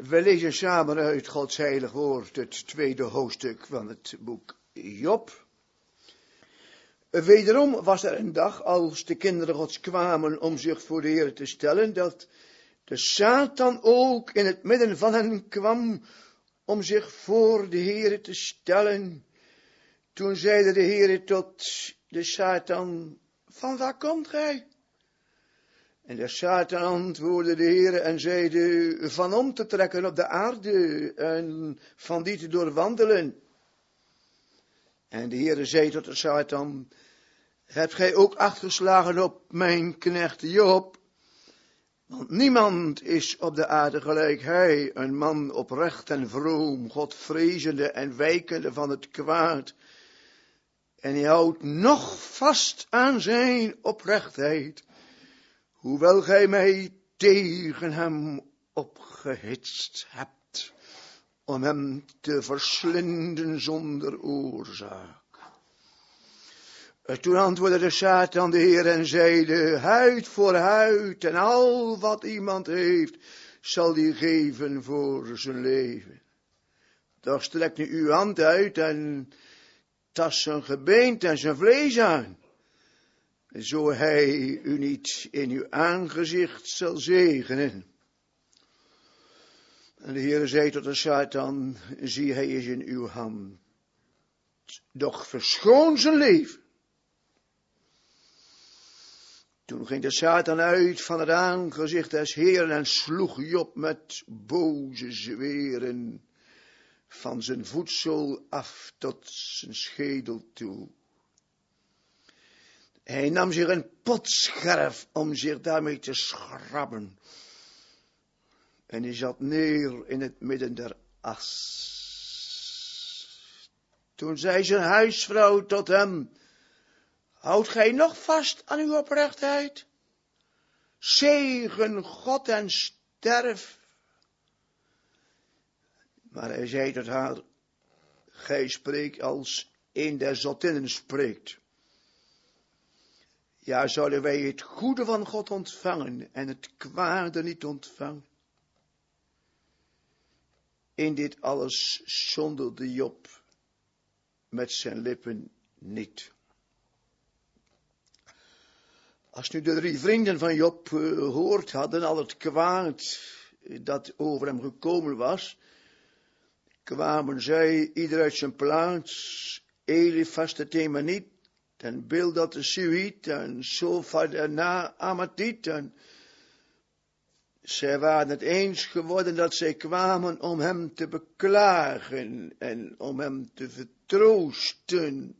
We lezen samen uit Gods heilig woord het tweede hoofdstuk van het boek Job. Wederom was er een dag als de kinderen Gods kwamen om zich voor de Heer te stellen, dat de Satan ook in het midden van hen kwam om zich voor de Heer te stellen. Toen zeide de Heer tot de Satan: van waar komt gij? En de Satan antwoordde de Heer en zeide: van om te trekken op de aarde en van die te doorwandelen. En de Heer zei tot de Satan: hebt gij ook acht geslagen op mijn knecht Job? Want niemand is op de aarde gelijk hij, een man oprecht en vroom, Godvrezende en wijkende van het kwaad. En hij houdt nog vast aan zijn oprechtheid, hoewel gij mij tegen hem opgehitst hebt, om hem te verslinden zonder oorzaak. Toen antwoordde de Satan de Heer en zeide: huid voor huid, en al wat iemand heeft, zal die geven voor zijn leven. Doch strek nu uw hand uit en tast zijn gebeente en zijn vlees aan, zo hij u niet in uw aangezicht zal zegenen. En de Heer zei tot de Satan: zie, hij is in uw hand, doch verschoon zijn leven. Toen ging de Satan uit van het aangezicht des Heeren en sloeg Job met boze zweren van zijn voedsel af tot zijn schedel toe. Hij nam zich een potscherf om zich daarmee te schrabben. En hij zat neer in het midden der as. Toen zei zijn huisvrouw tot hem: houdt gij nog vast aan uw oprechtheid? Zegen God en sterf. Maar hij zei tot haar: gij spreekt als een der zottinnen spreekt. Ja, zouden wij het goede van God ontvangen en het kwade niet ontvangen? In dit alles zondigde Job met zijn lippen niet. Als nu de 3 vrienden van Job gehoord hadden al het kwaad dat over hem gekomen was, kwamen zij ieder uit zijn plaats, Elifas de Temaniet, en Bildad de Suït, en Zophar de Naamatiet, en zij waren het eens geworden dat zij kwamen om hem te beklagen en om hem te vertroosten.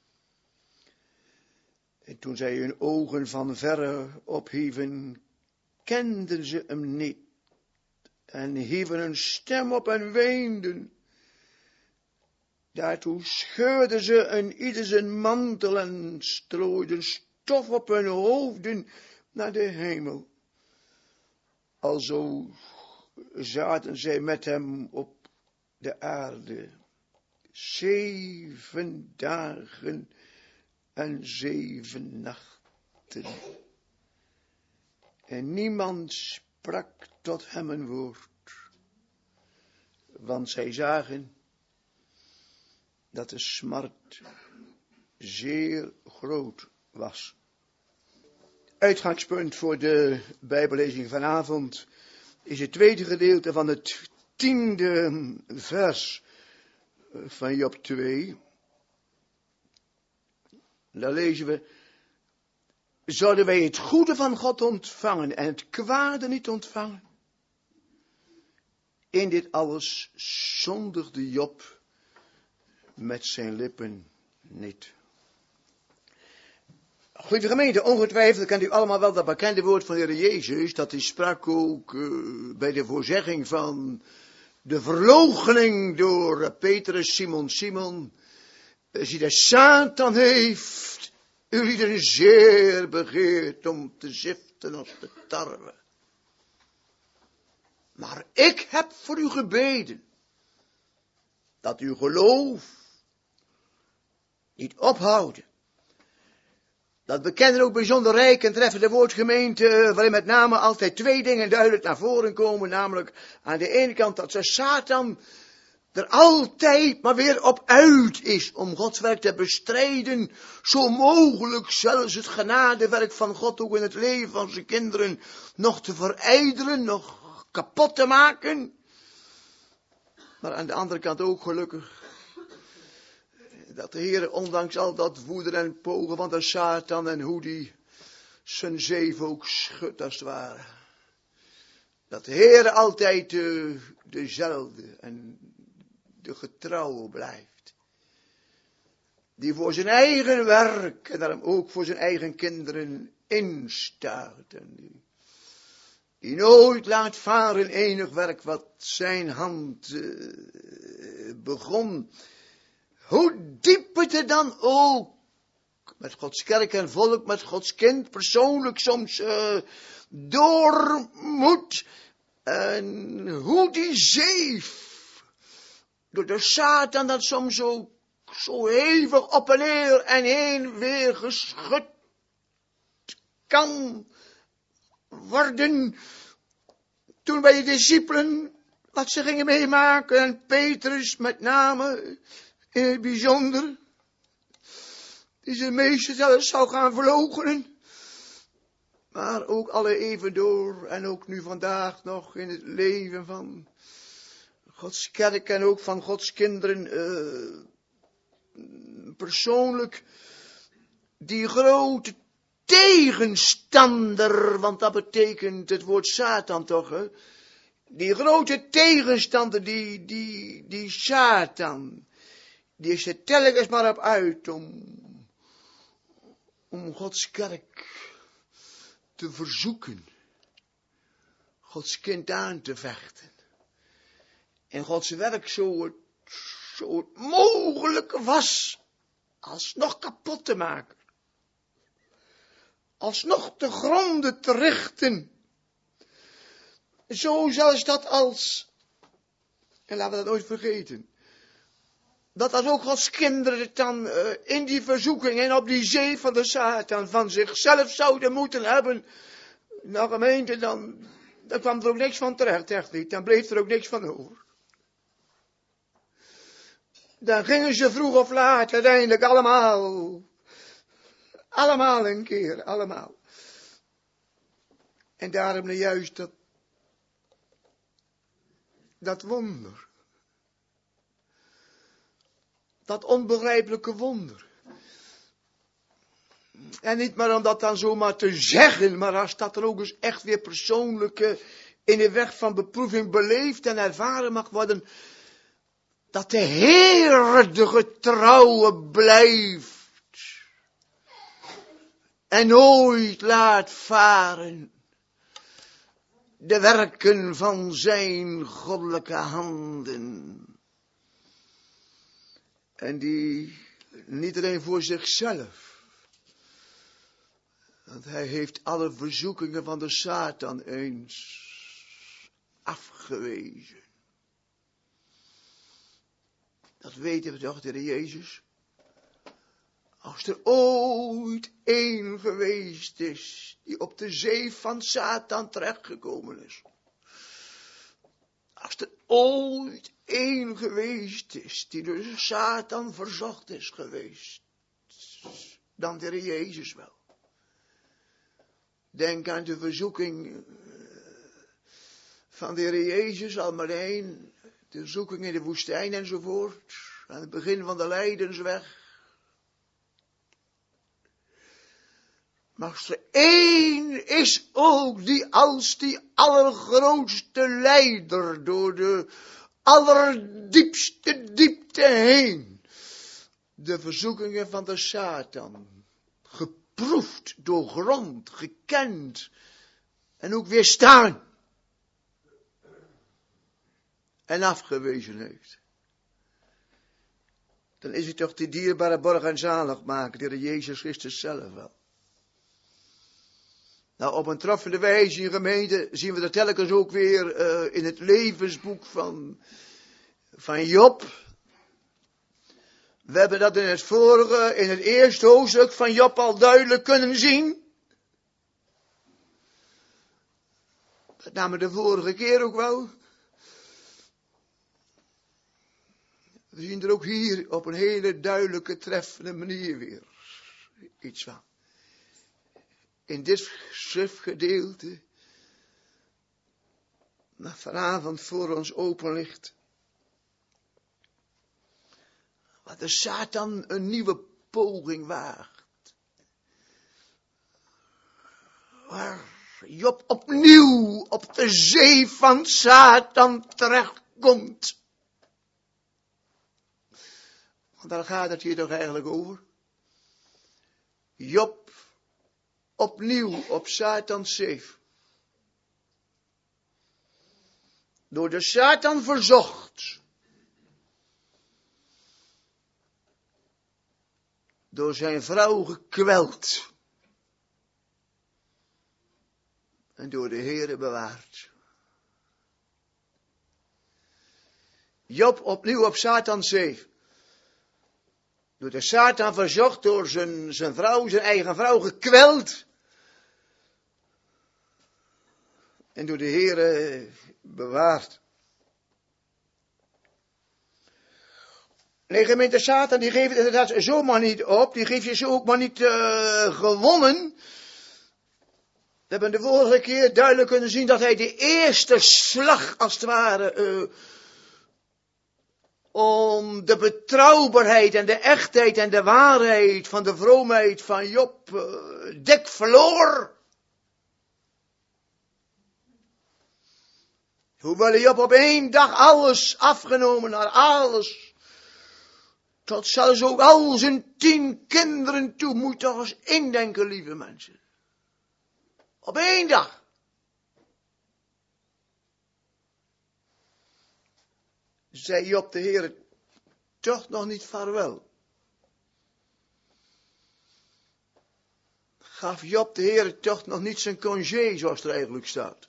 En toen zij hun ogen van verre ophieven, kenden ze hem niet en hieven hun stem op en weenden. Daartoe scheurden ze een ieder zijn mantel en strooiden stof op hun hoofden naar de hemel. Alzo zaten zij met hem op de aarde 7 dagen en 7 nachten. En niemand sprak tot hem een woord, want zij zagen dat de smart zeer groot was. Uitgangspunt voor de Bijbellezing vanavond is het tweede gedeelte van het 10e vers van Job 2. Daar lezen we: zouden wij het goede van God ontvangen en het kwade niet ontvangen? In dit alles zondigde Job met zijn lippen niet. Goede gemeente, ongetwijfeld kent u allemaal wel dat bekende woord van de Heer Jezus, dat hij sprak ook bij de voorzegging van de verloochening door Petrus: Simon, zie, de Satan heeft ulieden zeer begeerd om te ziften als de tarwe. Maar ik heb voor u gebeden, dat uw geloof niet ophouden, Dat bekennen ook bijzonder rijk en treffende woordgemeente, waarin met name altijd twee dingen duidelijk naar voren komen. Namelijk aan de ene kant dat de Satan er altijd maar weer op uit is om Gods werk te bestrijden. Zo mogelijk zelfs het genadewerk van God ook in het leven van zijn kinderen nog te verijdelen, nog kapot te maken. Maar aan de andere kant ook gelukkig dat de Heer, ondanks al dat woeden en pogen van de Satan en hoe die zijn zeef ook schudt als het ware. Dat de Heer altijd dezelfde en de getrouwe blijft. Die voor zijn eigen werk en daarom ook voor zijn eigen kinderen instaat. En die nooit laat varen enig werk wat zijn hand begon. Hoe diep het er dan ook met Gods kerk en volk, met Gods kind persoonlijk soms door moet. En hoe die zeef door de Satan dat soms zo hevig op en neer en heen weer geschud kan worden. Toen bij de discipelen wat ze gingen meemaken en Petrus met name in het bijzonder, die zijn meester zelfs zou gaan verloochenen. Maar ook alle even door en ook nu vandaag nog in het leven van Gods kerk en ook van Gods kinderen persoonlijk die grote tegenstander, want dat betekent het woord Satan toch, hè? Die grote tegenstander, die Satan, die is er telkens maar op uit om Gods kerk te verzoeken, Gods kind aan te vechten. En Gods werk zo het mogelijke was, alsnog kapot te maken. Alsnog te gronden te richten. Zo zelfs dat en laten we dat nooit vergeten, dat als ook Gods kinderen het dan in die verzoeking en op die zee van de Satan van zichzelf zouden moeten hebben, nou gemeente, dan kwam er ook niks van terecht, echt niet. Dan bleef er ook niks van over. Dan gingen ze vroeg of laat uiteindelijk allemaal een keer, allemaal. En daarom nu juist dat wonder. Dat onbegrijpelijke wonder. En niet maar om dat dan zomaar te zeggen, maar als dat er ook eens echt weer persoonlijk in de weg van beproeving beleefd en ervaren mag worden. Dat de Heer de getrouwe blijft. En nooit laat varen de werken van zijn goddelijke handen. En die niet alleen voor zichzelf. Want hij heeft alle verzoekingen van de Satan eens afgewezen. Dat weten we toch, de Heer Jezus. Als er ooit één geweest is die op de zee van Satan terechtgekomen is. Als er ooit één geweest is die door Satan verzocht is geweest. Dan de Heer Jezus wel. Denk aan de verzoeking van de Heer Jezus, al maar één. De zoeking in de woestijn enzovoort. Aan het begin van de lijdensweg. Maar als er één is ook die als die allergrootste leider door de allerdiepste diepte heen. De verzoekingen van de Satan. Geproefd, doorgrond, gekend. En ook weerstaan. En afgewezen heeft. Dan is het toch die dierbare borg en zaligmaker, de Heer Jezus Christus zelf wel. Nou, op een treffende wijze in gemeente zien we dat telkens ook weer in het levensboek van Job. We hebben dat in het eerste hoofdstuk van Job al duidelijk kunnen zien. Met name de vorige keer ook wel. We zien er ook hier op een hele duidelijke, treffende manier weer iets van. In dit schriftgedeelte, dat vanavond voor ons open ligt. Waar de Satan een nieuwe poging waagt. Waar Job opnieuw op de zee van Satan terechtkomt. Want daar gaat het hier toch eigenlijk over. Job opnieuw op Satans zee. Door de Satan verzocht. Door zijn vrouw gekweld. En door de Heere bewaard. Job opnieuw op Satans zee. Door de Satan verzocht, door zijn vrouw, zijn eigen vrouw gekweld. En door de Heere bewaard. Nee, gemeente, Satan die geeft het inderdaad zomaar niet op. Die geeft je zo ook maar niet gewonnen. We hebben de vorige keer duidelijk kunnen zien dat hij de eerste slag als het ware om de betrouwbaarheid en de echtheid en de waarheid van de vroomheid van Job dik verloor. Hoewel Job op één dag alles afgenomen had, alles. Tot zelfs ook al zijn 10 kinderen toe, moet toch eens indenken, lieve mensen. Op één dag. Zei Job de Heer toch nog niet vaarwel. Gaf Job de Heer toch nog niet zijn congé, zoals er eigenlijk staat.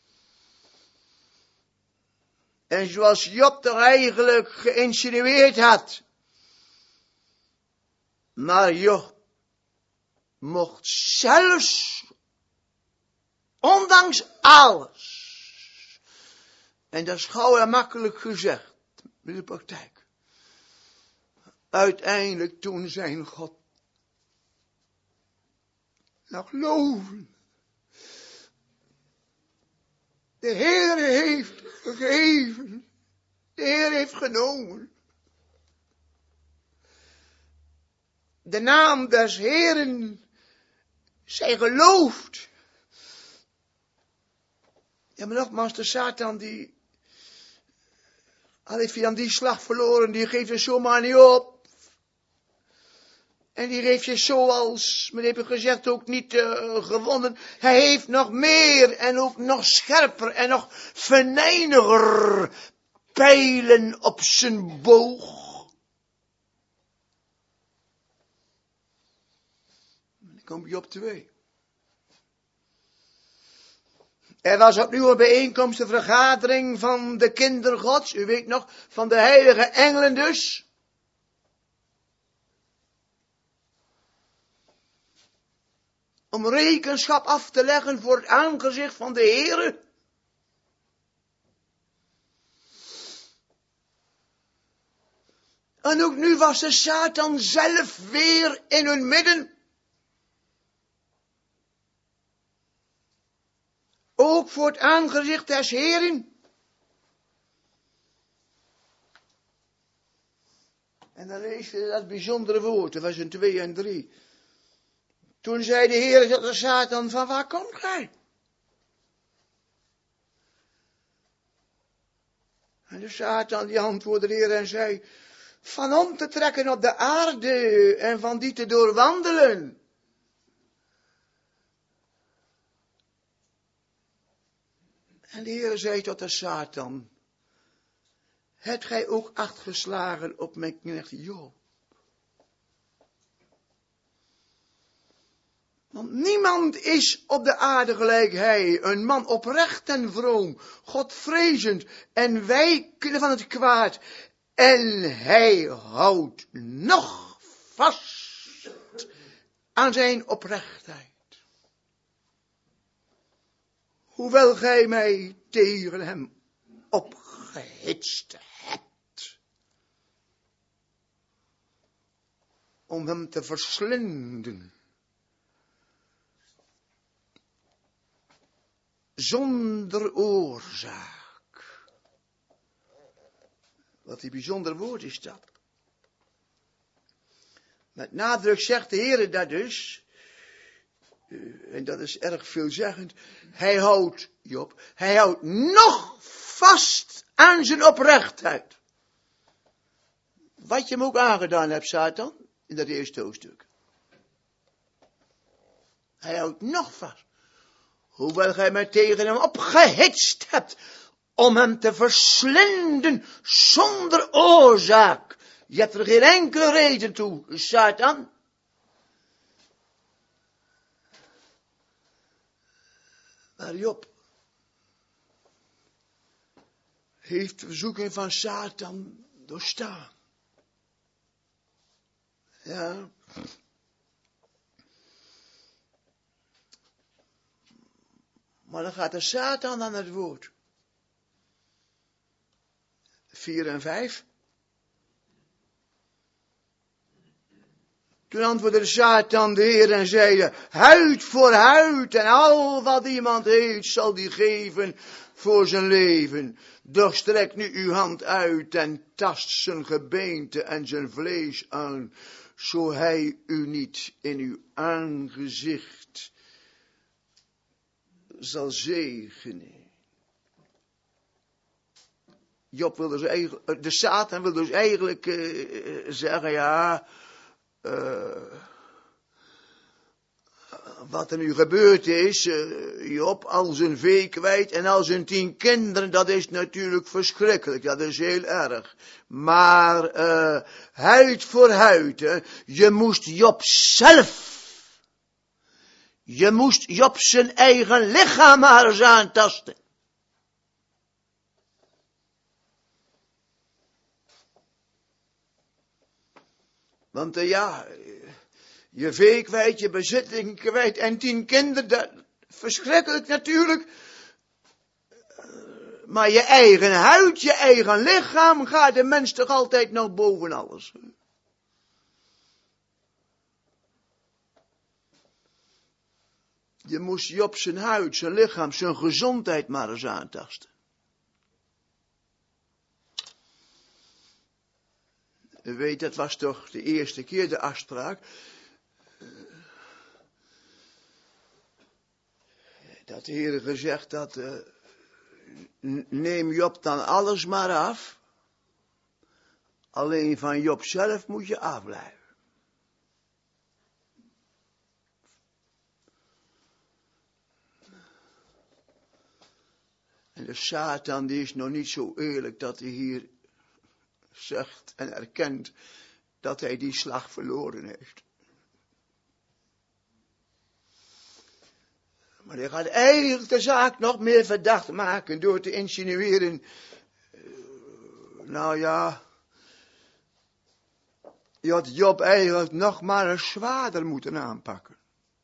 En zoals Job toch eigenlijk geïnsinueerd had. Maar Job mocht zelfs, ondanks alles, en dat is gauw en makkelijk gezegd, in de praktijk, uiteindelijk toen zijn God nog loven. De Heer heeft gegeven, de Heer heeft genomen. De naam des Heeren zij geloofd. Ja, maar nogmaals, de Satan die, al heeft hij aan die slag verloren, die geeft je zomaar niet op. En die heeft je zoals, men heeft gezegd, ook niet gewonnen. Hij heeft nog meer en ook nog scherper en nog venijniger pijlen op zijn boog. Dan kom je op 2. Er was opnieuw een bijeenkomst, een vergadering van de kinderen Gods. U weet nog, van de heilige engelen dus. Om rekenschap af te leggen voor het aangezicht van de Heere. En ook nu was de Satan zelf weer in hun midden. Ook voor het aangezicht des Heeren. En dan lees je dat bijzondere woord, dat was in 2 en 3. Toen zei de Heer tot de Satan, van waar komt gij? En de Satan die antwoordde de Heer en zei, van om te trekken op de aarde en van die te doorwandelen. En de Heer zei tot de Satan, hebt gij ook acht geslagen op mijn knecht Job? Want niemand is op de aarde gelijk hij, een man oprecht en vroom, Godvrezend en wijkende van het kwaad. En hij houdt nog vast aan zijn oprechtheid. Hoewel gij mij tegen hem opgehitst hebt. Om hem te verslinden. Zonder oorzaak. Wat een bijzonder woord is dat. Met nadruk zegt de Heer dat dus. En dat is erg veelzeggend. Hij houdt, Job, hij houdt nog vast aan zijn oprechtheid. Wat je hem ook aangedaan hebt, Satan, in dat eerste hoofdstuk. Hij houdt nog vast. Hoewel gij mij tegen hem opgehitst hebt, om hem te verslinden zonder oorzaak. Je hebt er geen enkele reden toe, Satan. Maar Job heeft de verzoeking van Satan doorstaan. Ja. Maar dan gaat de Satan aan het woord. 4 en 5. Toen antwoordde de Satan de Heer en zeide, huid voor huid en al wat iemand heeft zal die geven voor zijn leven. Doch strek nu uw hand uit en tast zijn gebeente en zijn vlees aan, zo hij u niet in uw aangezicht zal zegenen. Job wil dus eigenlijk, de Satan wil dus eigenlijk zeggen, ja, wat er nu gebeurd is, Job, al zijn vee kwijt en al zijn 10 kinderen, dat is natuurlijk verschrikkelijk, dat is heel erg. Maar huid voor huid, hè, je moest Job zelf, je moest Job zijn eigen lichaam maar eens aantasten. Want ja, je vee kwijt, je bezitting kwijt en 10 kinderen, dat verschrikkelijk natuurlijk. Maar je eigen huid, je eigen lichaam gaat de mens toch altijd nog boven alles. Je moest Job zijn huid, zijn lichaam, zijn gezondheid maar eens aantasten. U weet, dat was toch de eerste keer de afspraak. Dat de Heer gezegd had, neem Job dan alles maar af. Alleen van Job zelf moet je afblijven. En de Satan die is nog niet zo eerlijk dat hij hier zegt en erkent dat hij die slag verloren heeft. Maar hij gaat eigenlijk de zaak nog meer verdacht maken door te insinueren. Nou ja, je had Job eigenlijk nog maar eens zwaarder moeten aanpakken.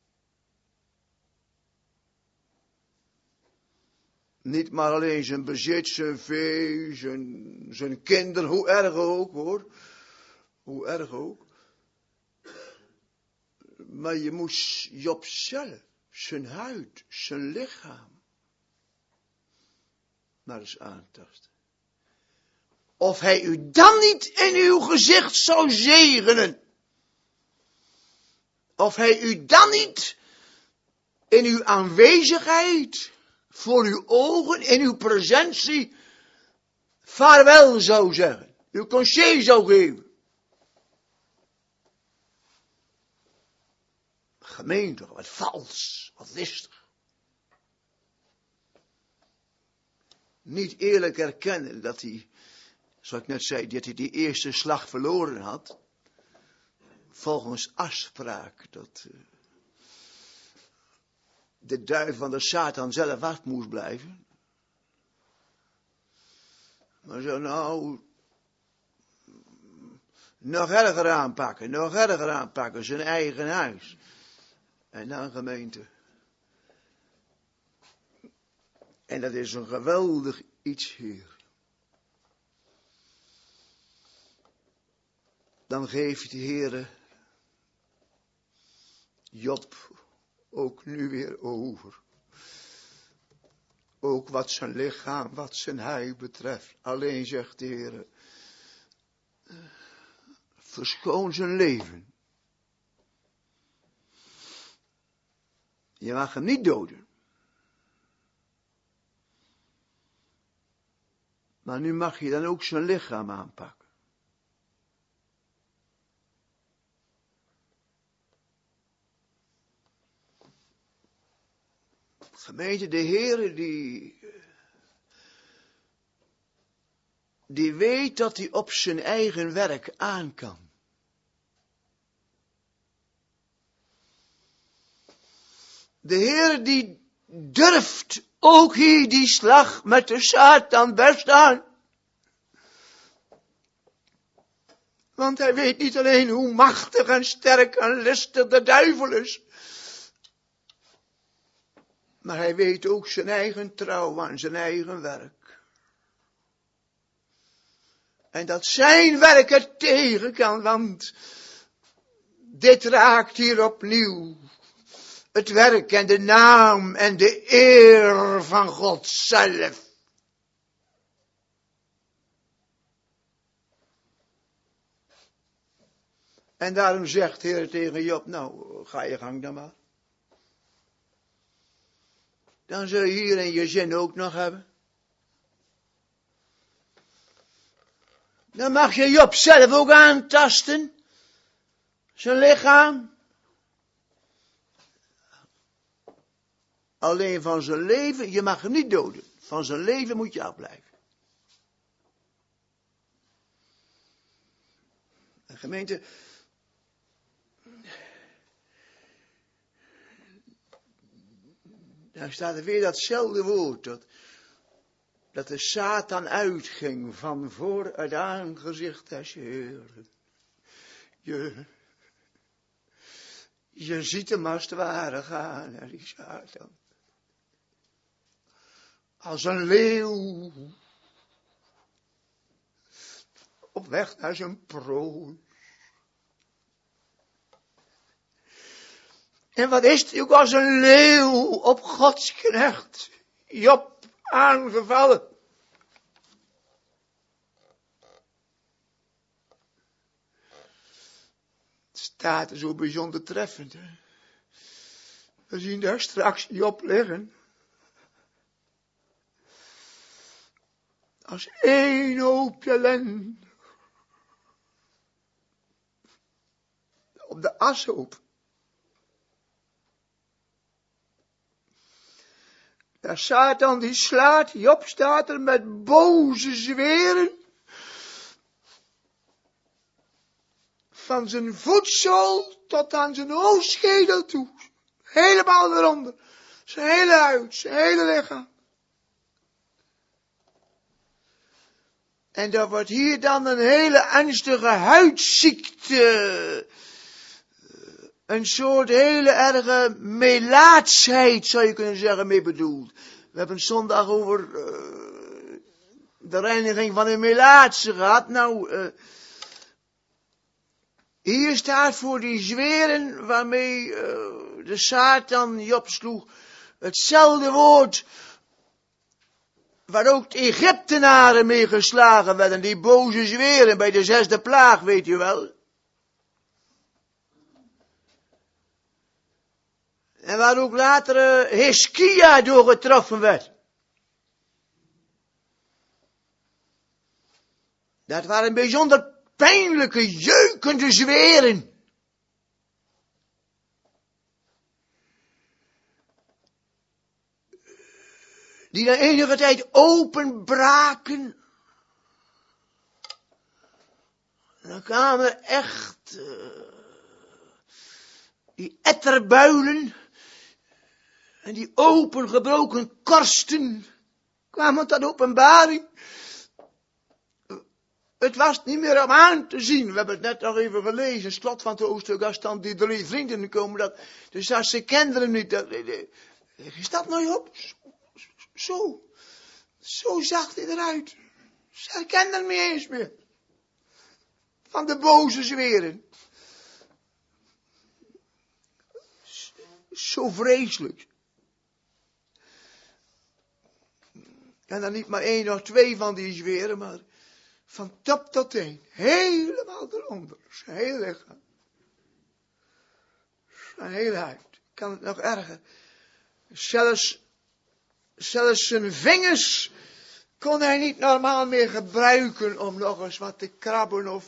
Niet maar alleen zijn bezit, zijn vee, zijn kinderen, hoe erg ook hoor. Hoe erg ook. Maar je moest Job zelf, zijn huid, zijn lichaam, maar eens aantasten. Of hij u dan niet in uw gezicht zou zegenen. Of hij u dan niet in uw aanwezigheid, voor uw ogen, in uw presentie, vaarwel zou zeggen. Uw congé zou geven. Gemeen toch, wat vals, wat listig. Niet eerlijk erkennen dat hij, zoals ik net zei, dat hij die eerste slag verloren had. Volgens afspraak dat de duif van de Satan zelf af moest blijven. Maar zo nou, nog erger aanpakken, zijn eigen huis. En dan gemeente. En dat is een geweldig iets, Heer. Dan geeft de Heer Job ook nu weer over. Ook wat zijn lichaam, wat zijn huid betreft. Alleen zegt de Heer, verschoon zijn leven. Je mag hem niet doden. Maar nu mag je dan ook zijn lichaam aanpakken. Gemeente, de Heer die weet dat hij op zijn eigen werk aan kan. De Heer die durft ook hier die slag met de Satan best aan. Want hij weet niet alleen hoe machtig en sterk en listig de duivel is. Maar hij weet ook zijn eigen trouw aan zijn eigen werk. En dat zijn werk er tegen kan, want dit raakt hier opnieuw het werk en de naam en de eer van God zelf. En daarom zegt de Heer tegen Job, nou, ga je gang dan maar. Dan zul je hier in je zin ook nog hebben. Dan mag je Job zelf ook aantasten. Zijn lichaam. Alleen van zijn leven, je mag hem niet doden. Van zijn leven moet je afblijven. En gemeente, daar staat er weer datzelfde woord, dat de Satan uitging van voor het aangezicht des Heeren. Je ziet hem als het ware gaan, hè, die Satan. Als een leeuw. Op weg naar zijn prooi. En wat is het ook als een leeuw op Gods knecht Job aangevallen. Het staat er zo bijzonder treffend. Hè? We zien daar straks Job liggen. Als één hoopje ellende. Op de ashoop. Daar Satan die slaat, Job staat er met boze zweren. Van zijn voetzool tot aan zijn hoofdschedel toe. Helemaal eronder. Zijn hele huid, zijn hele lichaam. En dat wordt hier dan een hele ernstige huidziekte. Een soort hele erge melaatsheid, zou je kunnen zeggen, mee bedoeld. We hebben zondag over de reiniging van een melaatse gehad. Nou, hier staat voor die zweren waarmee de Satan Job sloeg. Hetzelfde woord waar ook de Egyptenaren mee geslagen werden. Die boze zweren bij de 6e plaag, weet je wel. En waar ook later Hiskia door getroffen werd. Dat waren bijzonder pijnlijke, jeukende zweren. Die na enige tijd openbraken. En dan kwamen er echt die etterbuilen. En die opengebroken korsten kwamen tot openbaring. Het was niet meer om aan te zien. We hebben het net nog even gelezen. Het slot van het hoofdstuk. Als dan die 3 vrienden komen. Dus als ze kinderen niet. Is dat nou op? Zo zag hij eruit. Ze herkenden hem niet eens meer. Van de boze zweren. Zo vreselijk. En dan niet maar 1 of 2 van die zweren, maar van top tot teen. Helemaal eronder. Zijn hele lichaam. Zijn hele huid. Kan het nog erger. Zelfs zijn vingers kon hij niet normaal meer gebruiken om nog eens wat te krabben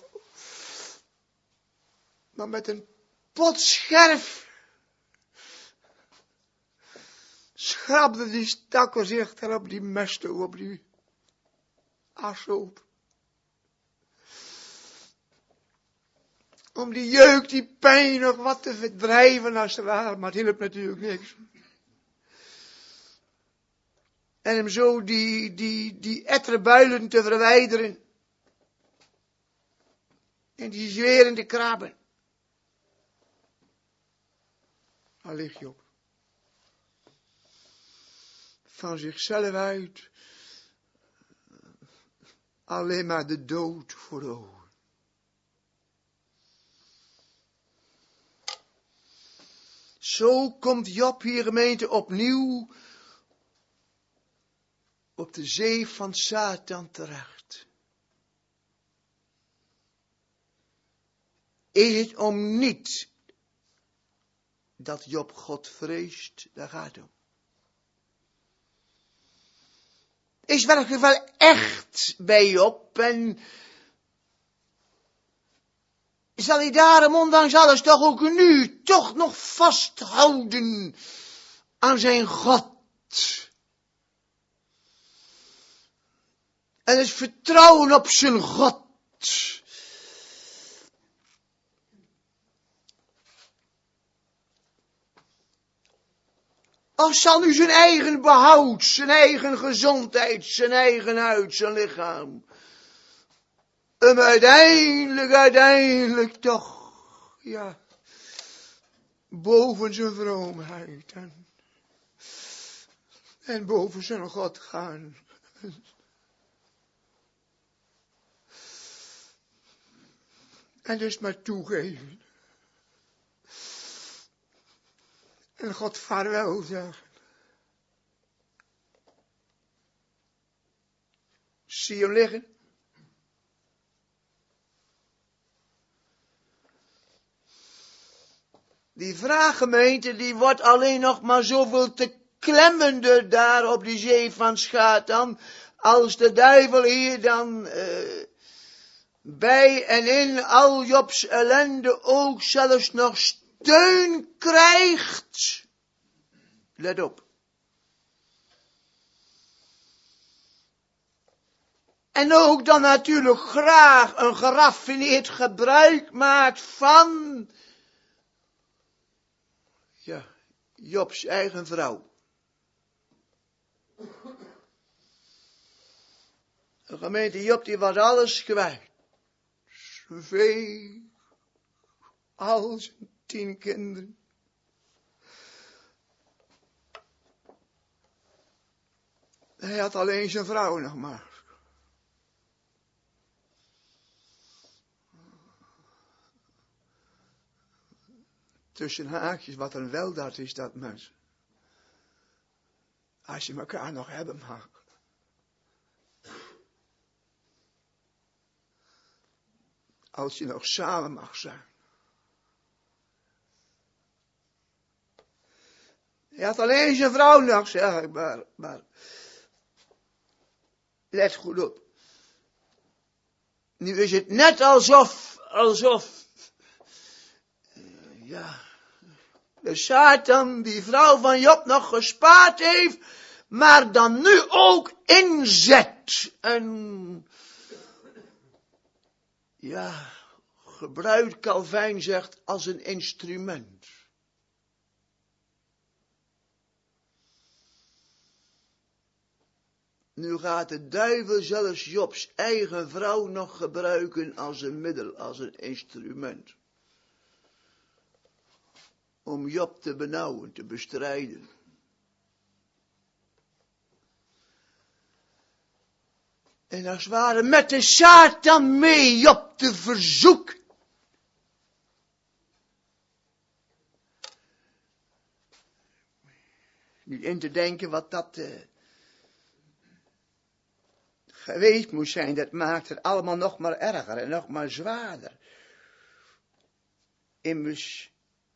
maar met een potscherf schrapte die stakker zich daar op die mest op die as op. Om die jeuk, die pijn nog wat te verdrijven als het ware, maar het hielp natuurlijk niks. En hem zo die etterbuilen te verwijderen. En die zweren te krabben. Daar lig je op. Van zichzelf uit. Alleen maar de dood voor ogen. Zo komt Job hier, gemeente, opnieuw op de zee van Satan terecht. Is het om niet dat Job God vreest? Daar gaat het om. Is werkelijk wel echt bij Job en zal hij daarom ondanks alles toch ook nu toch nog vasthouden aan zijn God. En het vertrouwen op zijn God. Of zal nu zijn eigen behoud, zijn eigen gezondheid, zijn eigen huid, zijn lichaam hem uiteindelijk toch, ja, boven zijn vroomheid en boven zijn God gaan. En dus maar toegeven. En God vaarwel zeggen. Zie je hem liggen? Die vraag, gemeente, die wordt alleen nog maar zoveel te klemmender daar op die zee van Satan. Als de duivel hier dan bij en in al Jobs ellende ook zelfs nog steun krijgt. Let op. En ook dan natuurlijk graag een geraffineerd gebruik maakt van, ja, Jobs eigen vrouw. De gemeente Job die was alles kwijt. Zijn vee, al zijn 10 kinderen. Hij had alleen zijn vrouw nog maar. Tussen haakjes, wat een weldaad is dat, mensen. Als je elkaar nog hebben mag. Als je nog samen mag zijn. Hij had alleen zijn vrouw nog, zeg ik maar. Let goed op. Nu is het net alsof, ja, de Satan die vrouw van Job nog gespaard heeft, maar dan nu ook inzet. En, ja, gebruikt, Calvijn zegt, als een instrument. Nu gaat de duivel zelfs Jobs eigen vrouw nog gebruiken als een middel, als een instrument. Om Job te benauwen, te bestrijden. En als het ware met de Satan mee Job te verzoeken. Niet in te denken wat dat geweest moest zijn. Dat maakt het allemaal nog maar erger en nog maar zwaarder. Immers,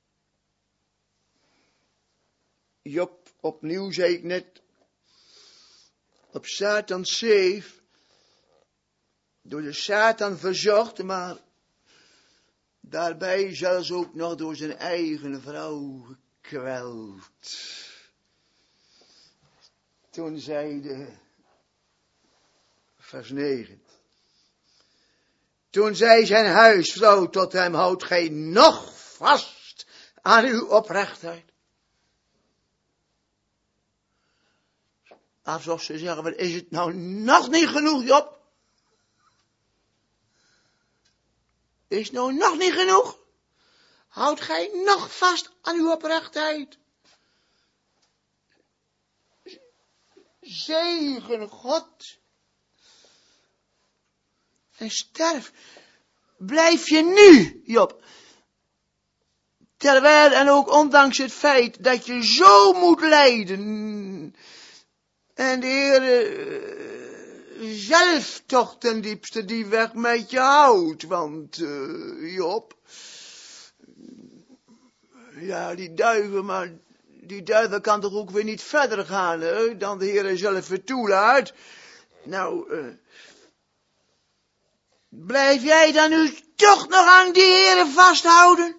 Job opnieuw, zei ik net, op Satans zeef, door de Satan verzocht, maar daarbij zelfs ook nog door zijn eigen vrouw gekweld. Toen zeide, vers 9, toen zei zijn huisvrouw tot hem, houdt gij nog vast aan uw oprechtheid? Alsof ze zeggen, wat is het nou nog niet genoeg, Job? Is nou nog niet genoeg? Houdt gij nog vast aan uw oprechtheid? Zegen God. En sterf. Blijf je nu, Job. Terwijl en ook ondanks het feit dat je zo moet lijden. En de Heer zelf toch ten diepste die weg met je houdt. Want Job, ja die duivel kan toch ook weer niet verder gaan hè, dan de Heer zelf het toelaat. Nou, blijf jij dan nu toch nog aan die Heer vasthouden?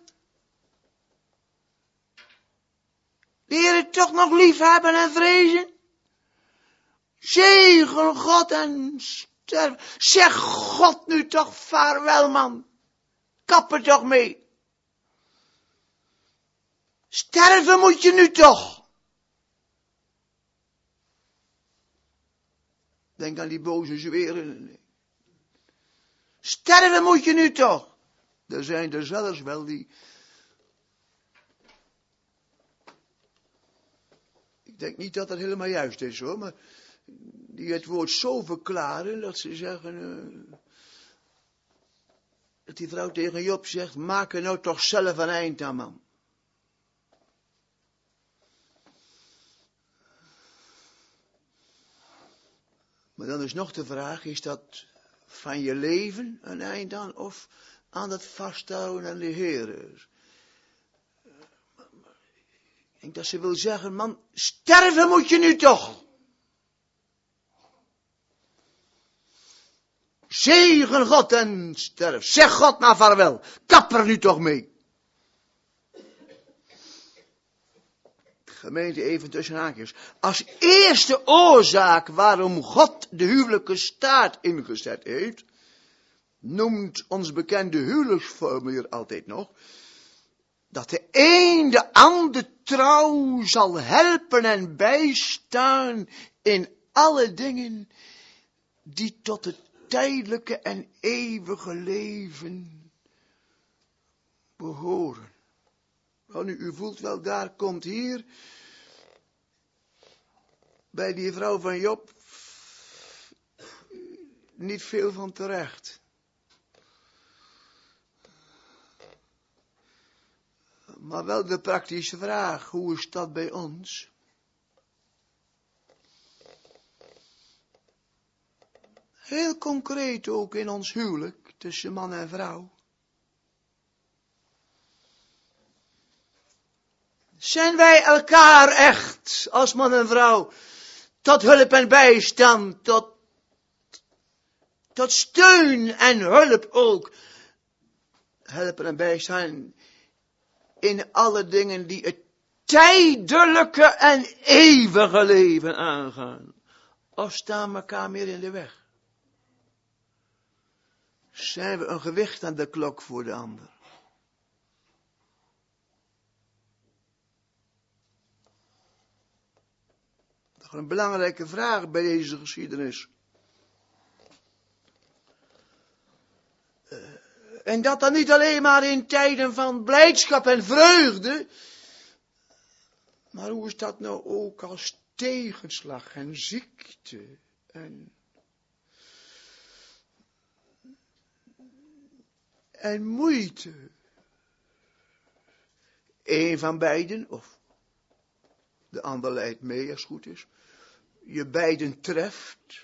De Heer toch nog lief hebben en vrezen? Zegen God en sterf. Zeg God nu toch vaarwel, man. Kap er toch mee. Sterven moet je nu toch. Denk aan die boze zweren. Sterven moet je nu toch. Er zijn er zelfs wel die. Ik denk niet dat dat helemaal juist is hoor, maar die het woord zo verklaren dat ze zeggen, dat die vrouw tegen Job zegt, maak er nou toch zelf een eind aan, man. Maar dan is nog de vraag, is dat van je leven een eind aan of aan het vasthouden aan de Heer? Ik denk dat ze wil zeggen, man, sterven moet je nu toch. Zegen God en sterf. Zeg God maar vaarwel. Kap er nu toch mee. Gemeente, even tussen haakjes. Als eerste oorzaak waarom God de huwelijke staat ingezet heeft, noemt ons bekende huwelijksformulier altijd nog, dat de een de ander trouw zal helpen en bijstaan in alle dingen die tot het tijdelijke en eeuwige leven behoren. Nou, nu, u voelt wel, daar komt hier bij die vrouw van Job niet veel van terecht. Maar wel de praktische vraag, hoe is dat bij ons? Heel concreet ook in ons huwelijk tussen man en vrouw. Zijn wij elkaar echt, als man en vrouw, tot hulp en bijstand, tot steun en hulp ook. Helpen en bijstaan in alle dingen die het tijdelijke en eeuwige leven aangaan. Of staan we elkaar meer in de weg? Zijn we een gewicht aan de klok voor de ander? een belangrijke vraag bij deze geschiedenis. En dat dan niet alleen maar in tijden van blijdschap en vreugde. Maar hoe is dat nou ook als tegenslag en ziekte en moeite? Eén van beiden, of de ander leidt mee als het goed is, je beiden treft.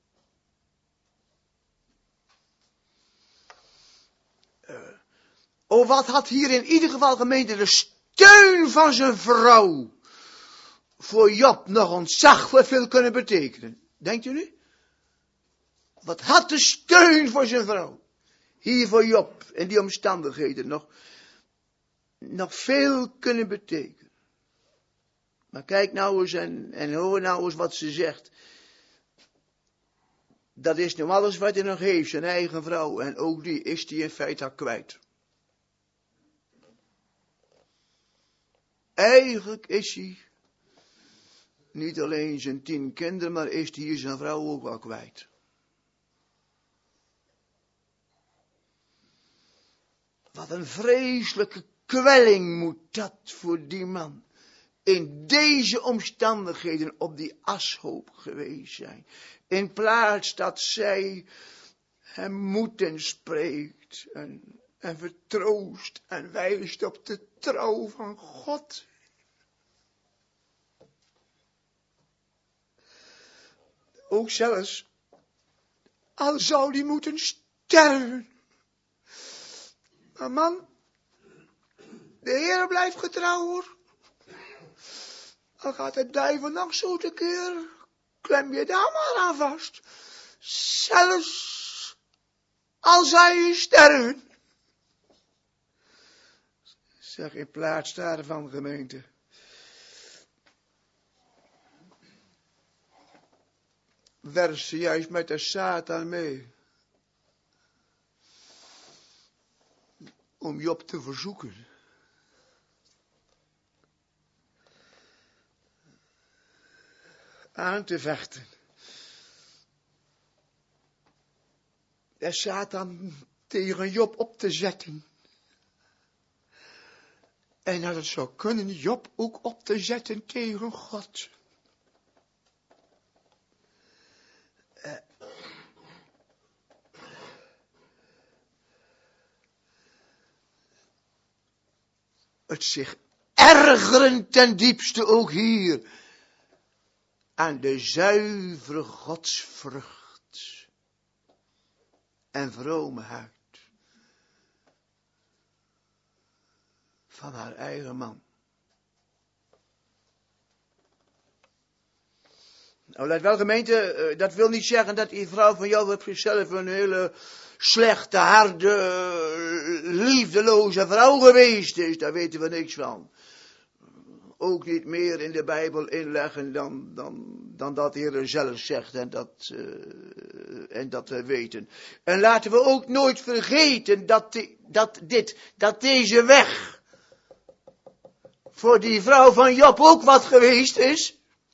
Wat had hier in ieder geval gemeente de steun van zijn vrouw voor Job nog ontzaglijk veel kunnen betekenen. Denkt u nu? Wat had de steun voor zijn vrouw hier voor Job in die omstandigheden nog veel kunnen betekenen. Maar kijk nou eens en hoor nou eens wat ze zegt. Dat is nu alles wat hij nog heeft, zijn eigen vrouw. En ook die is hij in feite al kwijt. Eigenlijk is hij niet alleen zijn 10 kinderen, maar is hij hier zijn vrouw ook wel kwijt. Wat een vreselijke kwelling moet dat voor die man in deze omstandigheden op die ashoop geweest zijn. In plaats dat zij hem moed inspreekt en vertroost en wijst op de trouw van God. Ook zelfs, al zou die moeten sterven. Maar man, de Heer blijft getrouw hoor. Al gaat de duivel nog zo tekeer, klem je daar maar aan vast. Zelfs al zou je sterven. Zeg in plaats daarvan, gemeente. Werf ze juist met de Satan mee. Om Job te verzoeken. Aan te vechten. De Satan tegen Job op te zetten. En dat het zou kunnen Job ook op te zetten tegen God. Het zich ergeren ten diepste ook hier aan de zuivere godsvrucht en vroomheid van haar eigen man. Nou, let wel gemeente, dat wil niet zeggen dat die vrouw van jou op zichzelf een hele slechte, harde, liefdeloze vrouw geweest is. Daar weten we niks van. Ook niet meer in de Bijbel inleggen dan dat de Heer zelf zegt en dat we weten. En laten we ook nooit vergeten dat deze weg voor die vrouw van Job ook wat geweest is.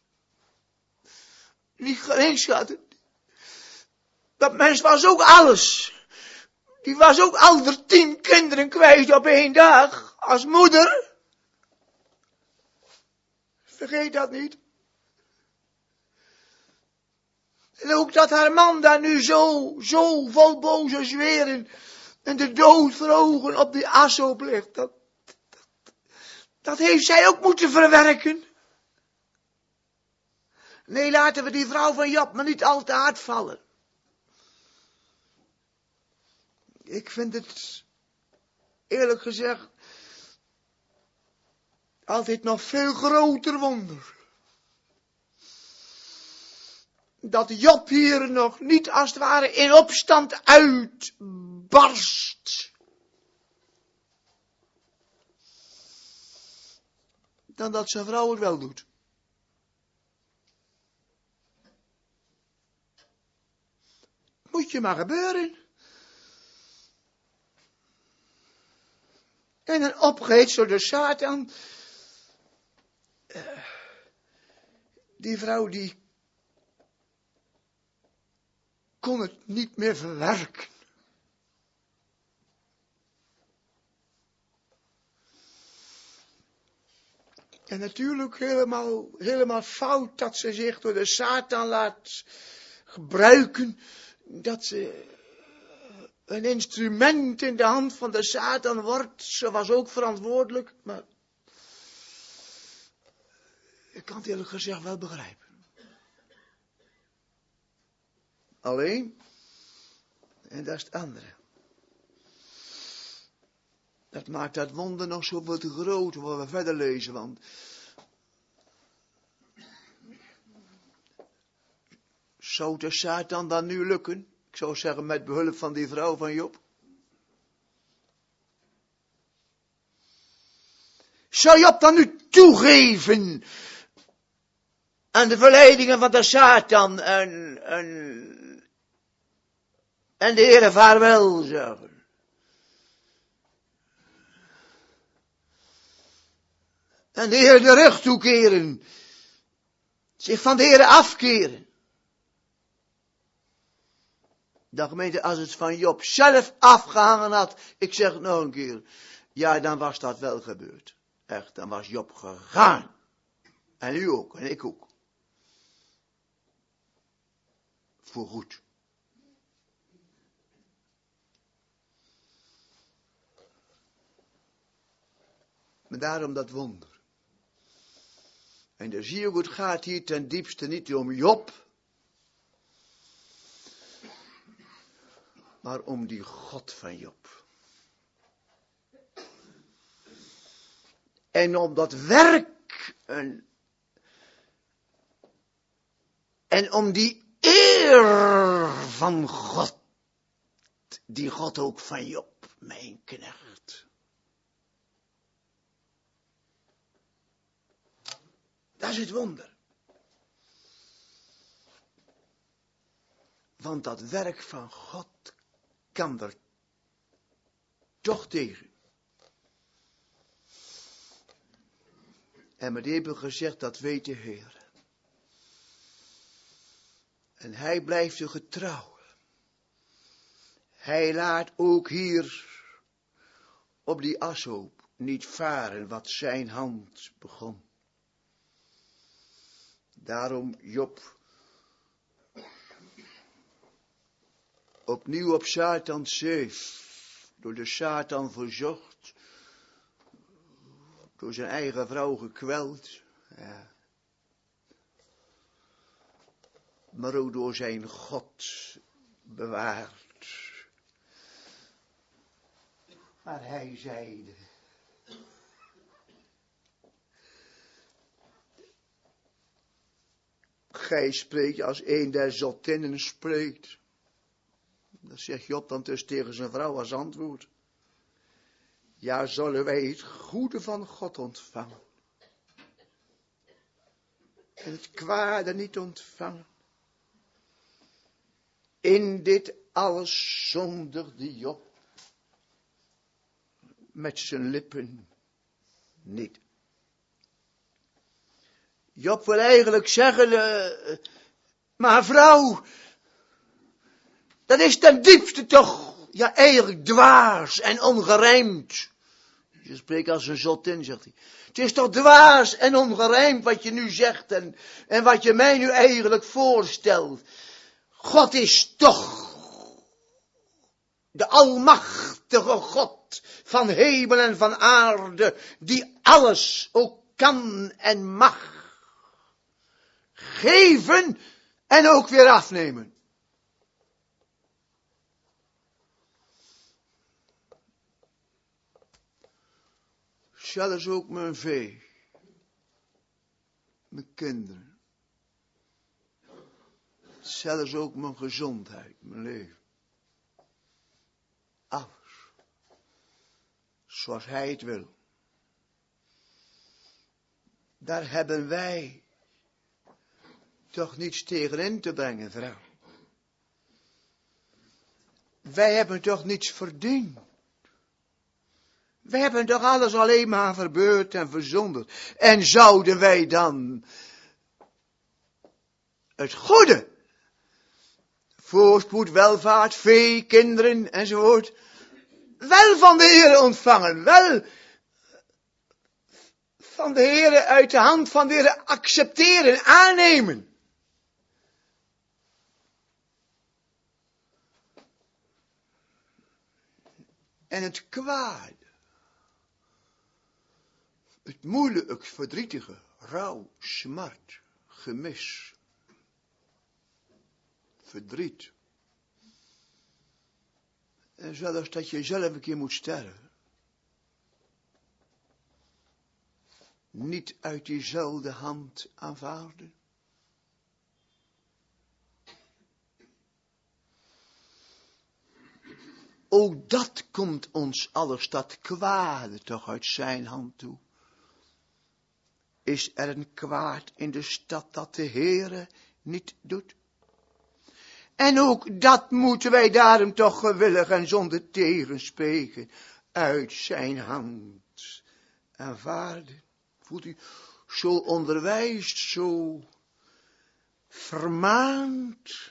Niet gering schatten. Dat mens was ook alles. Die was ook al de 10 kinderen kwijt op 1 dag. Als moeder. Vergeet dat niet. En ook dat haar man daar nu zo vol boze zweren en de dood voor ogen op die ashoop ligt. Dat heeft zij ook moeten verwerken. Nee, laten we die vrouw van Job maar niet al te hard vallen. Ik vind het, eerlijk gezegd, altijd nog veel groter wonder. Dat Job hier nog niet als het ware in opstand uitbarst. Dan dat zijn vrouw het wel doet. Moet je maar gebeuren. En een opgeheetst door de Satan. Die vrouw die kon het niet meer verwerken. En natuurlijk helemaal fout dat ze zich door de Satan laat gebruiken. Dat ze een instrument in de hand van de Satan wordt. Ze was ook verantwoordelijk, maar ik kan het eerlijk gezegd wel begrijpen. Alleen, en dat is het andere. Dat maakt dat wonder nog zoveel te groot, waar we verder lezen, want zou de Satan dan nu lukken? Ik zou zeggen met behulp van die vrouw van Job. Zou Job dan nu toegeven aan de verleidingen van de Satan en de Heere vaarwel zeggen? En de Heer de rug toekeren. Zich van de Heer afkeren. De gemeente, als het van Job zelf afgehangen had. Ik zeg het nog een keer. Ja, dan was dat wel gebeurd. Echt, dan was Job gegaan. En u ook, en ik ook. Voorgoed. Maar daarom dat wonder. En dan zie je hoe het gaat hier ten diepste niet om Job. Maar om die God van Job. En om dat werk. En om die eer van God. Die God ook van Job, mijn knecht. Dat is het wonder. Want dat werk van God kan er toch tegen. En met hebben gezegd, dat weet de Heer. En hij blijft u getrouw. Hij laat ook hier op die ashoop niet varen wat zijn hand begon. Daarom Job opnieuw op Satan zeef, door de Satan verzocht, door zijn eigen vrouw gekweld, ja. Maar ook door zijn God bewaard. Maar hij zeide, gij spreekt als een der zottinnen spreekt. Dat zegt Job dan dus tegen zijn vrouw als antwoord. Ja, zullen wij het goede van God ontvangen. En het kwade niet ontvangen. In dit alles zondigde Job. Met zijn lippen niet. Job wil eigenlijk zeggen, maar vrouw, dat is ten diepste toch, ja eigenlijk dwaas en ongerijmd. Je spreekt als een zottin, zegt hij. Het is toch dwaas en ongerijmd wat je nu zegt en wat je mij nu eigenlijk voorstelt. God is toch de almachtige God van hemel en van aarde, die alles ook kan en mag geven en ook weer afnemen. Zelfs ook mijn vee, mijn kinderen, zelfs ook mijn gezondheid, mijn leven. Alles, zoals hij het wil. Daar hebben wij toch niets tegen in te brengen, vrouw. Wij hebben toch niets verdiend. Wij hebben toch alles alleen maar verbeurd en verzonderd. En zouden wij dan het goede. Voorspoed, welvaart, vee, kinderen enzovoort. Wel van de Heere ontvangen, wel van de Heere uit de hand van de Heere accepteren, aannemen. En het kwade, het moeilijke, het verdrietige, rouw, smart, gemis, verdriet. En zelfs dat je zelf een keer moet sterven. Niet uit diezelfde hand aanvaarden. Ook dat komt ons alles, dat kwade toch uit zijn hand toe. Is er een kwaad in de stad dat de Heere niet doet? En ook dat moeten wij daarom toch gewillig en zonder tegenspreken uit zijn hand aanvaarden. Voelt u zo onderwijst, zo vermaand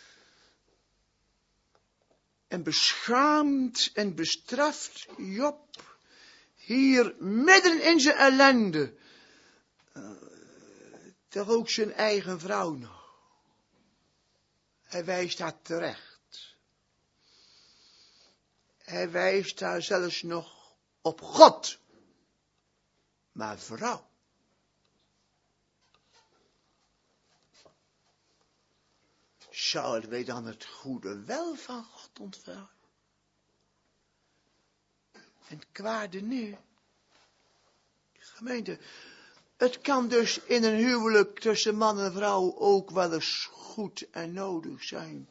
en beschaamd en bestraft Job hier midden in zijn ellende, toch ook zijn eigen vrouw nog. Hij wijst haar terecht. Hij wijst haar zelfs nog op God. Maar vrouw. Zouden wij dan het goede wel van God ontvangen? En het kwade nu? Gemeente, het kan dus in een huwelijk tussen man en vrouw ook wel eens goed en nodig zijn.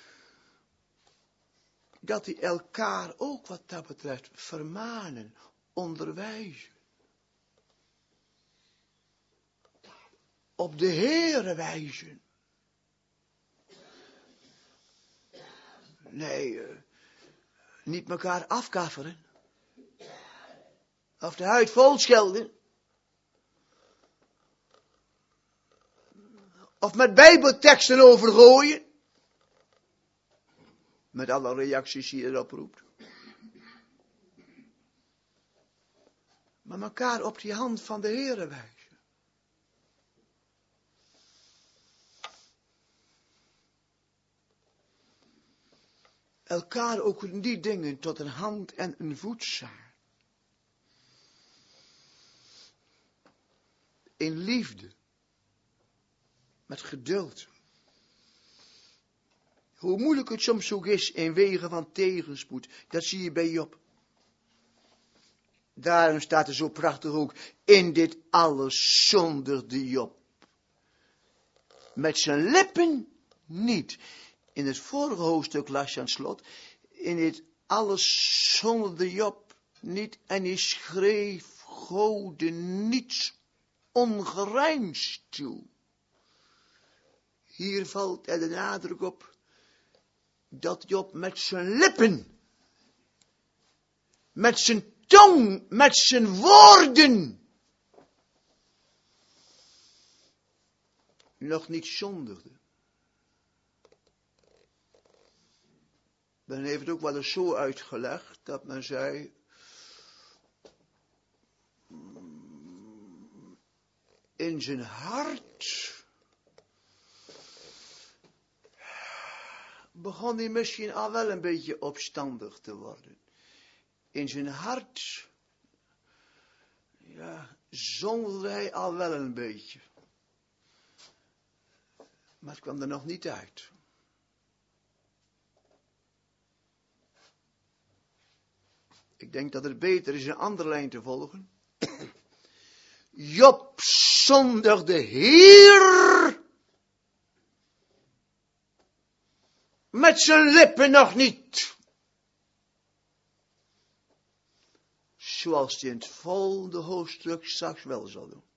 Dat die elkaar ook wat dat betreft vermanen, onderwijzen. Op de Heere wijzen. Nee, niet elkaar afkafferen. Of de huid vol schelden. Of met bijbelteksten overgooien. Met alle reacties die je erop roept. Maar elkaar op die hand van de Heere wijzen. Elkaar ook in die dingen tot een hand en een voet zijn. In liefde. Met geduld. Hoe moeilijk het soms ook is in wegen van tegenspoed. Dat zie je bij Job. Daarom staat er zo prachtig ook. In dit alles zondigde Job. Met zijn lippen niet. In het vorige hoofdstuk las je aan het slot. In dit alles zondigde Job niet. En hij schreef Gode niets ongerijms toe. Hier valt er de nadruk op. Dat Job met zijn lippen. Met zijn tong. Met zijn woorden. Nog niet zondigde. Men heeft het ook wel eens zo uitgelegd dat men zei. In zijn hart begon hij misschien al wel een beetje opstandig te worden. In zijn hart, ja, zondigde hij al wel een beetje. Maar het kwam er nog niet uit. Ik denk dat het beter is een andere lijn te volgen. Job zondigde hier met zijn lippen nog niet. Zoals hij in het volgende hoofdstuk straks wel zal doen.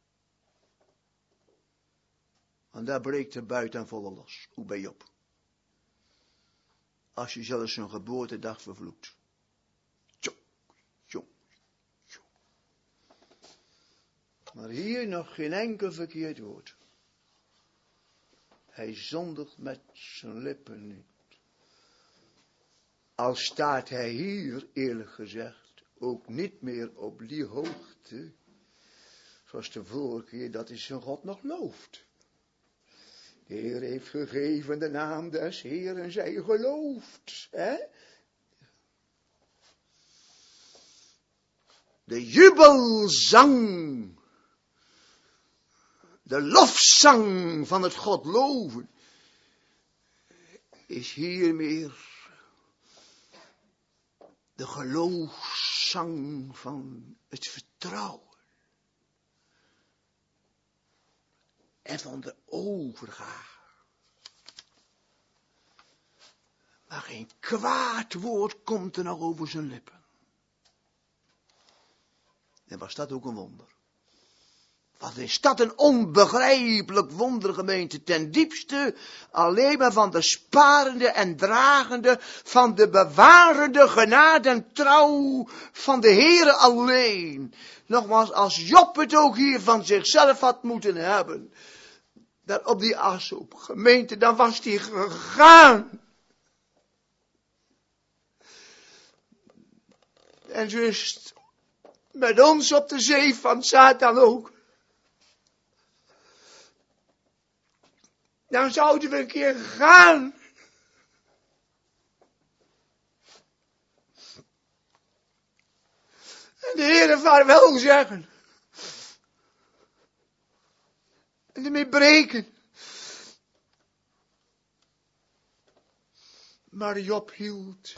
En daar breekt de buiten volle los. Hoe bij Job. Als je zelfs zijn geboortedag vervloekt. Maar hier nog geen enkel verkeerd woord. Hij zondigt met zijn lippen niet. Al staat hij hier, eerlijk gezegd, ook niet meer op die hoogte, zoals de vorige keer dat hij zijn God nog looft. De Heer heeft gegeven de naam des Heeren, zij gelooft. Hè? De jubelzang, de lofzang van het God loven, is hier meer de geloofszang van het vertrouwen. En van de overgave. Maar geen kwaad woord komt er nog over zijn lippen. En was dat ook een wonder? Wat is dat een onbegrijpelijk wonder, gemeente, ten diepste alleen maar van de sparende en dragende, van de bewarende genade en trouw van de Heere alleen. Nogmaals, als Job het ook hier van zichzelf had moeten hebben, daar op die ashoop, gemeente, dan was hij gegaan. En zo is het met ons op de zee van Satan ook. Dan zouden we een keer gaan. En de Heere vaarwel zeggen. En ermee breken. Maar Job hield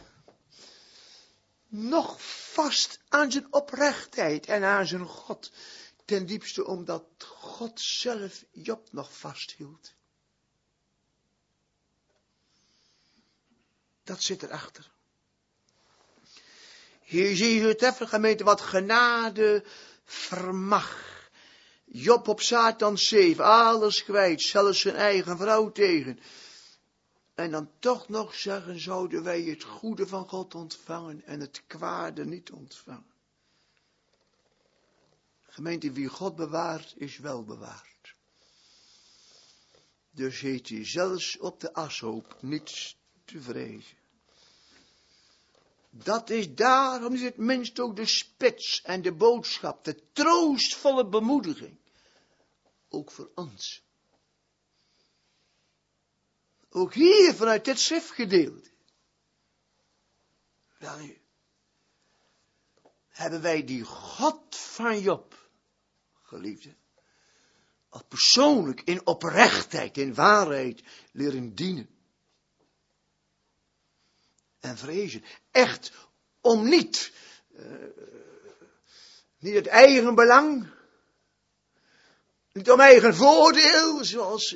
nog vast aan zijn oprechtheid en aan zijn God. Ten diepste omdat God zelf Job nog vasthield. Dat zit erachter. Hier zie je het even, gemeente, wat genade vermag. Job op Satans zeef, alles kwijt, zelfs zijn eigen vrouw tegen. En dan toch nog zeggen, zouden wij het goede van God ontvangen en het kwade niet ontvangen. Gemeente, wie God bewaart, is wel bewaard. Dus heeft hij zelfs op de ashoop niets te vrezen. Dat is daarom is het minst ook de spits en de boodschap, de troostvolle bemoediging. Ook voor ons. Ook hier vanuit dit schriftgedeelte. Wel nu, hebben wij die God van Job, geliefde, als persoonlijk in oprechtheid, in waarheid leren dienen. En vrezen. Echt om niet het eigen belang. Niet om eigen voordeel. Zoals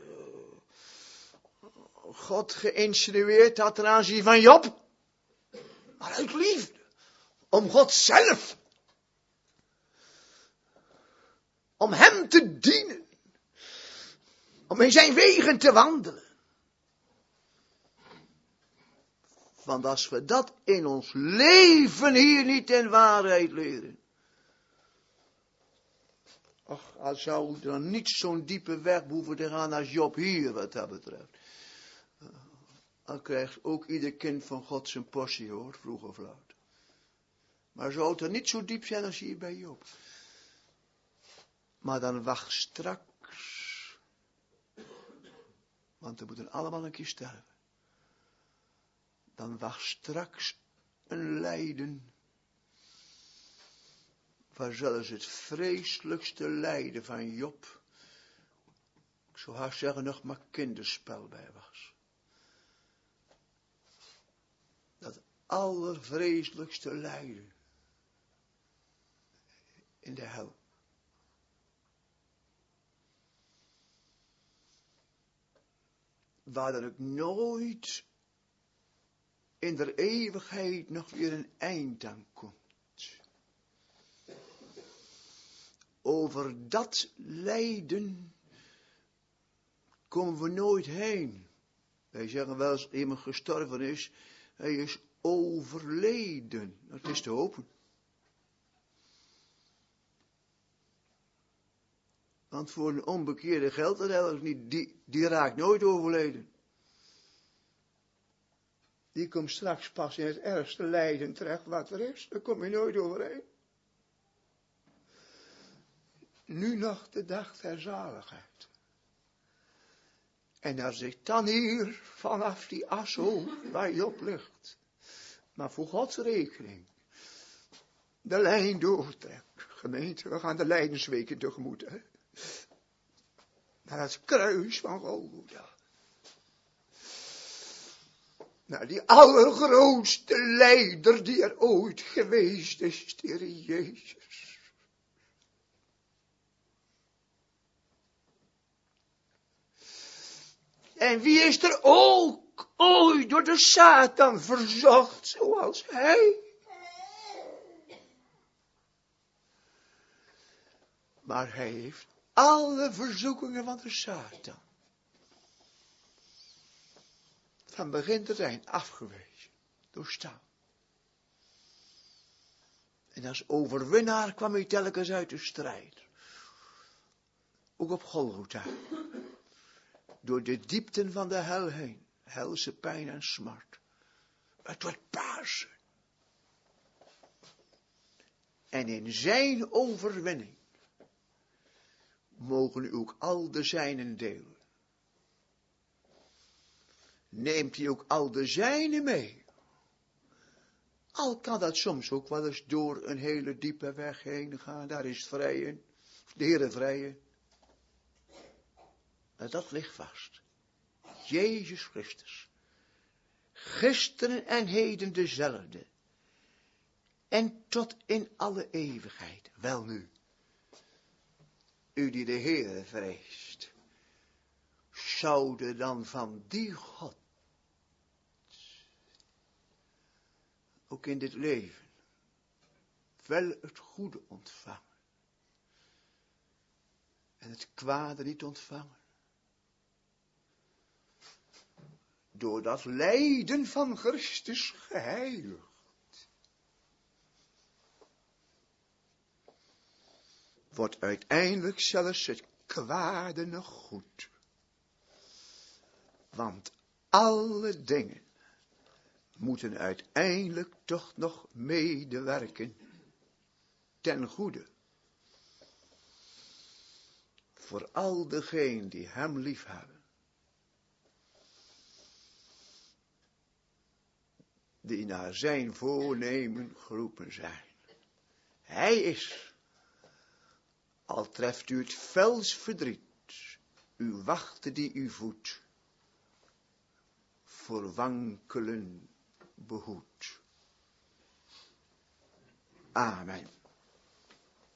God geïnsinueerd had ten aanzien van Job. Maar uit liefde. Om God zelf. Om hem te dienen. Om in zijn wegen te wandelen. Want als we dat in ons leven hier niet in waarheid leren. Och, als zou er niet zo'n diepe weg hoeven te gaan als Job hier wat dat betreft. Dan krijgt ook ieder kind van God zijn portie hoor, vroeg of laat. Maar zou het er niet zo diep zijn als hier bij Job. Maar dan wacht straks. Want we moeten allemaal een keer sterven. Dan wacht straks een lijden. Waar zelfs het vreselijkste lijden van Job, ik zou haast zeggen, nog maar kinderspel bij was. Dat allervreselijkste lijden in de hel. Waar dan ook nooit in der eeuwigheid nog weer een eind aan komt. Over dat lijden komen we nooit heen. Wij zeggen wel als iemand gestorven is, hij is overleden. Dat is te hopen. Want voor een onbekeerde geldt dat eigenlijk niet. Die raakt nooit overleden. Die komt straks pas in het ergste lijden terecht wat er is. Daar kom je nooit overheen. Nu nog de dag der zaligheid. En als ik dan hier vanaf die ashoop waar je op ligt, maar voor Gods rekening, de lijn doortrek. Gemeente, we gaan de lijdensweken tegemoet. Hè? Naar het kruis van Golgotha. Naar die allergrootste leider die er ooit geweest is, de Heer Jezus. En wie is er ook ooit door de Satan verzocht zoals hij? Maar hij heeft alle verzoekingen van de Satan van begin tot eind afgewezen, doorstaan. En als overwinnaar kwam hij telkens uit de strijd. Ook op Golgotha. Door de diepten van de hel heen. Helse pijn en smart. Het wordt Pasen. En in zijn overwinning mogen u ook al de zijnen delen. Neemt hij ook al de zijnen mee. Al kan dat soms ook wel eens door een hele diepe weg heen gaan. Daar is het vrijen. De Heere vrijen. Maar dat ligt vast. Jezus Christus. Gisteren en heden dezelfde. En tot in alle eeuwigheid. Welnu. U die de Heere vreest. Zouden dan van die God. Ook in dit leven. Wel het goede ontvangen. En het kwade niet ontvangen. Door dat lijden van Christus geheiligd. Wordt uiteindelijk zelfs het kwade nog goed. Want alle dingen moeten uiteindelijk toch nog medewerken ten goede. Voor al degenen die hem liefhebben. Die naar zijn voornemen geroepen zijn. Hij is, al treft u het fels verdriet, uw wachten die u voedt, voor wankelen behoed. Amen.